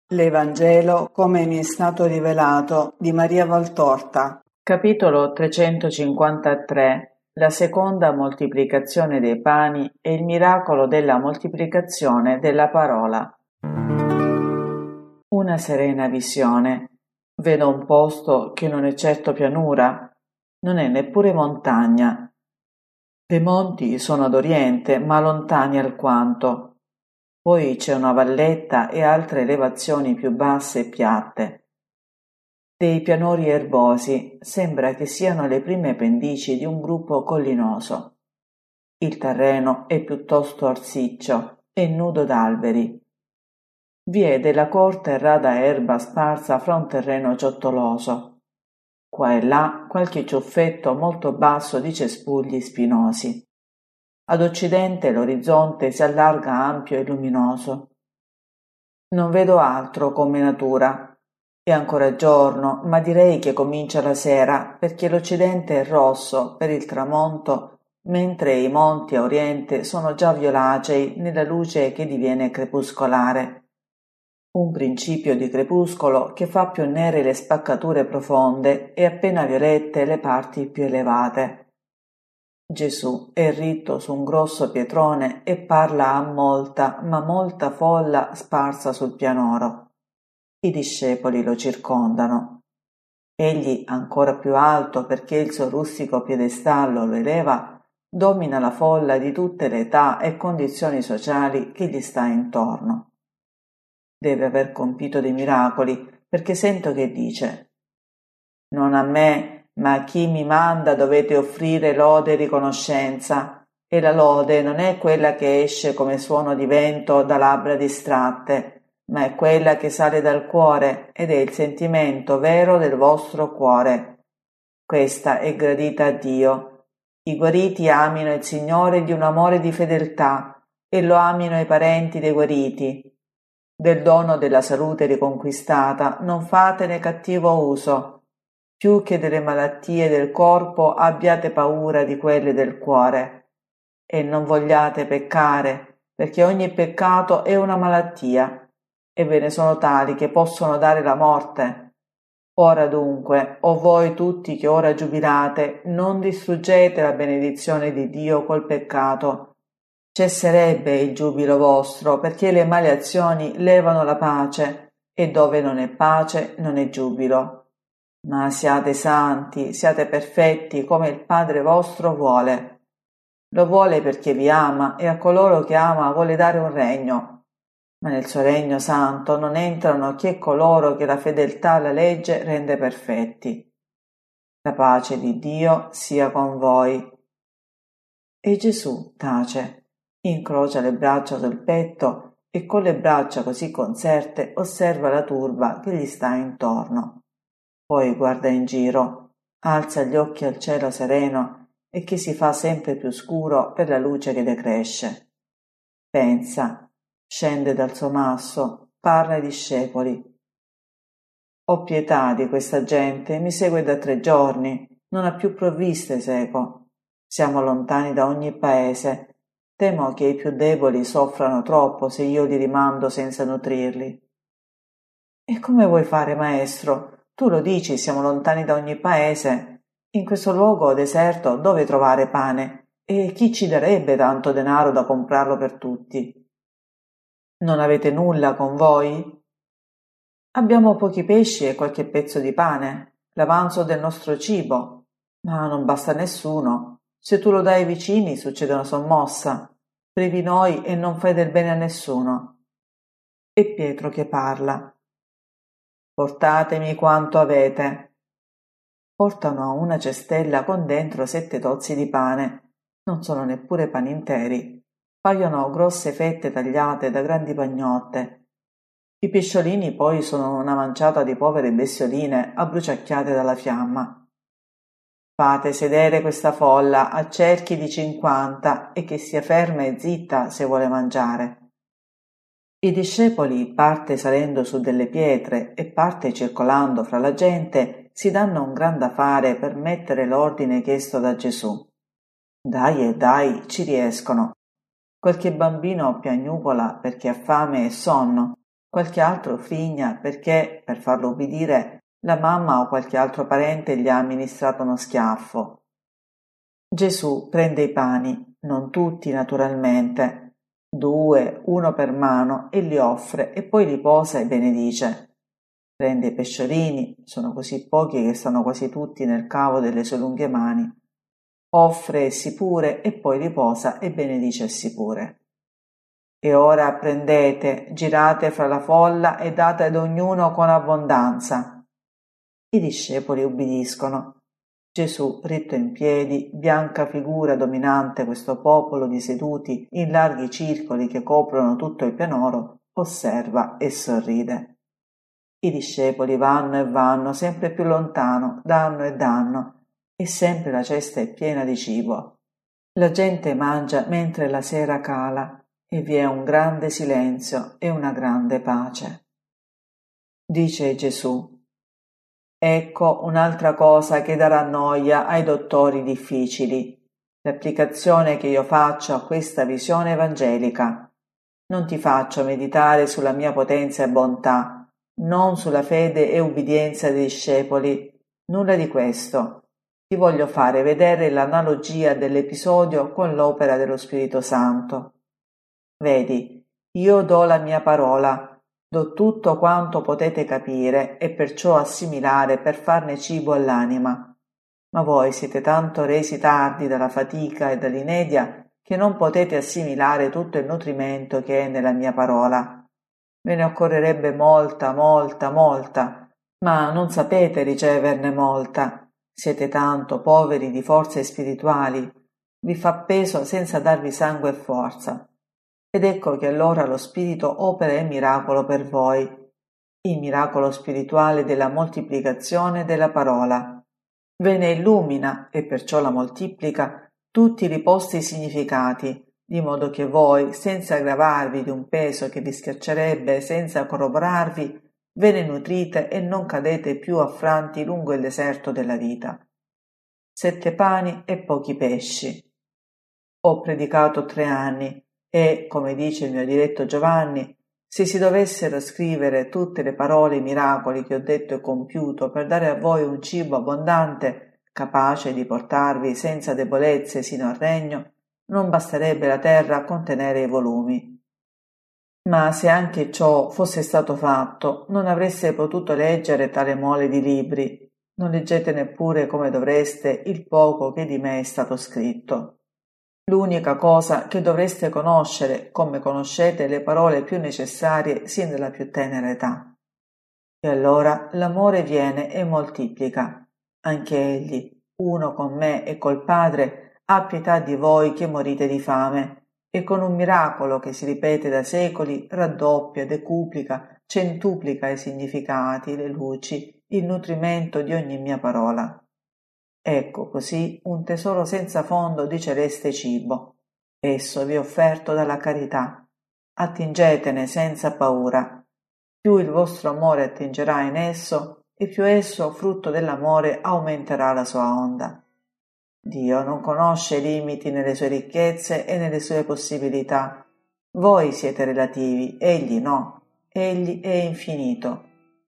L'Evangelo come mi è stato rivelato di Maria Valtorta. Capitolo 353. La seconda moltiplicazione dei pani e il miracolo della moltiplicazione della parola. Una serena visione. Vedo un posto che non è certo pianura, non è neppure montagna. Dei monti sono ad oriente, ma lontani alquanto. Poi c'è una valletta e altre elevazioni più basse e piatte. Dei pianori erbosi, sembra che siano le prime pendici di un gruppo collinoso. Il terreno è piuttosto arsiccio e nudo d'alberi. Vi è della corta e rada erba sparsa fra un terreno ciottoloso. Qua e là qualche ciuffetto molto basso di cespugli spinosi. Ad occidente l'orizzonte si allarga ampio e luminoso. Non vedo altro come natura. È ancora giorno, ma direi che comincia la sera, perché l'occidente è rosso per il tramonto, mentre i monti a oriente sono già violacei nella luce che diviene crepuscolare. Un principio di crepuscolo che fa più nere le spaccature profonde e appena violette le parti più elevate. Gesù è ritto su un grosso pietrone e parla a molta, ma molta folla sparsa sul pianoro. I discepoli lo circondano. Egli, ancora più alto perché il suo rustico piedestallo lo eleva, domina la folla di tutte le età e condizioni sociali che gli sta intorno. Deve aver compito dei miracoli, perché sento che dice: «Non a me, ma a chi mi manda dovete offrire lode e riconoscenza, e la lode non è quella che esce come suono di vento da labbra distratte, ma è quella che sale dal cuore ed è il sentimento vero del vostro cuore. Questa è gradita a Dio. I guariti amino il Signore di un amore di fedeltà e lo amino i parenti dei guariti. Del dono della salute riconquistata non fatene cattivo uso. Più che delle malattie del corpo abbiate paura di quelle del cuore. E non vogliate peccare, perché ogni peccato è una malattia, e ve ne sono tali che possono dare la morte. Ora dunque, o voi tutti che ora giubilate, non distruggete la benedizione di Dio col peccato. Cesserebbe il giubilo vostro, perché le male azioni levano la pace, e dove non è pace non è giubilo. Ma siate santi, siate perfetti come il Padre vostro vuole. Lo vuole perché vi ama e a coloro che ama vuole dare un regno. Ma nel suo regno santo non entrano che coloro che la fedeltà alla legge rende perfetti. La pace di Dio sia con voi». E Gesù tace, incrocia le braccia sul petto e con le braccia così conserte osserva la turba che gli sta intorno. Poi guarda in giro, alza gli occhi al cielo sereno e che si fa sempre più scuro per la luce che decresce. Pensa, scende dal suo masso, parla ai discepoli. «Ho pietà di questa gente, mi segue da 3 giorni, non ha più provviste seco. Siamo lontani da ogni paese. Temo che i più deboli soffrano troppo se io li rimando senza nutrirli». «E come vuoi fare, maestro? Tu lo dici, siamo lontani da ogni paese. In questo luogo deserto dove trovare pane? E chi ci darebbe tanto denaro da comprarlo per tutti? Non avete nulla con voi?» «Abbiamo pochi pesci e qualche pezzo di pane, l'avanzo del nostro cibo, ma non basta a nessuno. Se tu lo dai ai vicini succede una sommossa. Privi noi e non fai del bene a nessuno». E Pietro che parla: «Portatemi quanto avete». Portano una cestella con dentro 7 tozzi di pane. Non sono neppure pani interi. Paiono grosse fette tagliate da grandi pagnotte. I pesciolini poi sono una manciata di povere bestioline abbruciacchiate dalla fiamma. «Fate sedere questa folla a cerchi di 50 e che sia ferma e zitta se vuole mangiare». I discepoli, parte salendo su delle pietre e parte circolando fra la gente, si danno un gran da fare per mettere l'ordine chiesto da Gesù. Dai e dai, ci riescono. Qualche bambino piagnucola perché ha fame e sonno, qualche altro frigna perché, per farlo ubbidire, la mamma o qualche altro parente gli ha amministrato uno schiaffo. Gesù prende i pani, non tutti naturalmente, 2, uno per mano, e li offre e poi li posa e benedice. Prende i pesciolini, sono così pochi che stanno quasi tutti nel cavo delle sue lunghe mani, offre essi pure e poi li posa e benedice essi pure. E ora prendete, girate fra la folla e date ad ognuno con abbondanza. I discepoli ubbidiscono. Gesù, ritto in piedi, bianca figura dominante questo popolo di seduti in larghi circoli che coprono tutto il pianoro, osserva e sorride. I discepoli vanno e vanno sempre più lontano, danno e danno, e sempre la cesta è piena di cibo. La gente mangia mentre la sera cala e vi è un grande silenzio e una grande pace. Dice Gesù: ecco un'altra cosa che darà noia ai dottori difficili, l'applicazione che io faccio a questa visione evangelica. Non ti faccio meditare sulla mia potenza e bontà, non sulla fede e ubbidienza dei discepoli, nulla di questo. Ti voglio fare vedere l'analogia dell'episodio con l'opera dello Spirito Santo. Vedi, io do la mia parola, do tutto quanto potete capire e perciò assimilare per farne cibo all'anima. Ma voi siete tanto resi tardi dalla fatica e dall'inedia che non potete assimilare tutto il nutrimento che è nella mia parola. Ve ne occorrerebbe molta, ma non sapete riceverne molta. Siete tanto poveri di forze spirituali. Vi fa peso senza darvi sangue e forza. Ed ecco che allora lo Spirito opera il miracolo per voi, il miracolo spirituale della moltiplicazione della parola. Ve ne illumina, e perciò la moltiplica, tutti i riposti significati, di modo che voi, senza aggravarvi di un peso che vi schiaccerebbe, senza corroborarvi, ve ne nutrite e non cadete più affranti lungo il deserto della vita. 7 pani e pochi pesci. Ho predicato 3 anni e, come dice il mio diretto Giovanni, se si dovessero scrivere tutte le parole e i miracoli che ho detto e compiuto per dare a voi un cibo abbondante, capace di portarvi senza debolezze sino al regno, non basterebbe la terra a contenere i volumi. Ma se anche ciò fosse stato fatto, non avreste potuto leggere tale mole di libri. Non leggete neppure come dovreste il poco che di me è stato scritto. L'unica cosa che dovreste conoscere, come conoscete le parole più necessarie sin dalla più tenera età. E allora l'amore viene e moltiplica. Anche egli, uno con me e col Padre, ha pietà di voi che morite di fame, e con un miracolo che si ripete da secoli raddoppia, decuplica, centuplica i significati, le luci, il nutrimento di ogni mia parola. Ecco così un tesoro senza fondo di celeste cibo. Esso vi è offerto dalla carità. Attingetene senza paura. Più il vostro amore attingerà in esso, e più esso, frutto dell'amore, aumenterà la sua onda. Dio non conosce limiti nelle sue ricchezze e nelle sue possibilità. Voi siete relativi, egli no. Egli è infinito.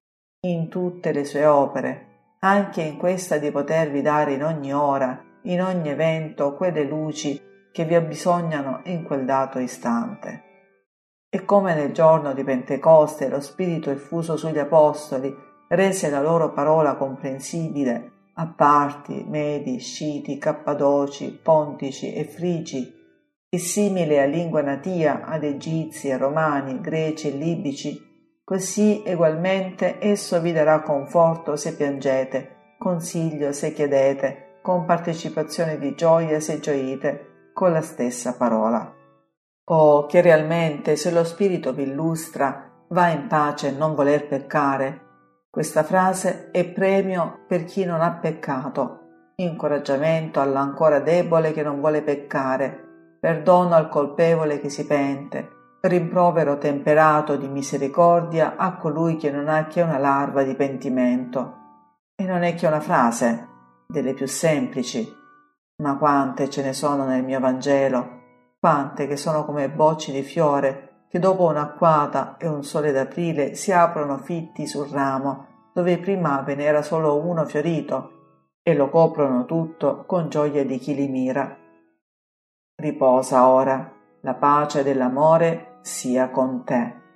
In tutte le sue opere, anche in questa di potervi dare in ogni ora, in ogni evento, quelle luci che vi abbisognano in quel dato istante. E come nel giorno di Pentecoste lo Spirito effuso sugli Apostoli rese la loro parola comprensibile a Parti, Medi, Sciti, Cappadoci, Pontici e Frigi, e simile a lingua natia ad Egizi, a Romani, Greci e Libici, così egualmente esso vi darà conforto se piangete, consiglio se chiedete, con partecipazione di gioia se gioite, con la stessa parola. Oh, che realmente se lo Spirito vi illustra, va in pace non voler peccare. Questa frase è premio per chi non ha peccato, incoraggiamento all'ancora debole che non vuole peccare, perdono al colpevole che si pente, rimprovero temperato di misericordia a colui che non ha che una larva di pentimento. E non è che una frase, delle più semplici, ma quante ce ne sono nel mio Vangelo, quante che sono come bocci di fiore, che dopo un'acquata e un sole d'aprile si aprono fitti sul ramo, dove prima ve n'era solo uno fiorito, e lo coprono tutto con gioia di chi li mira. Riposa ora, la pace dell'amore sia con te.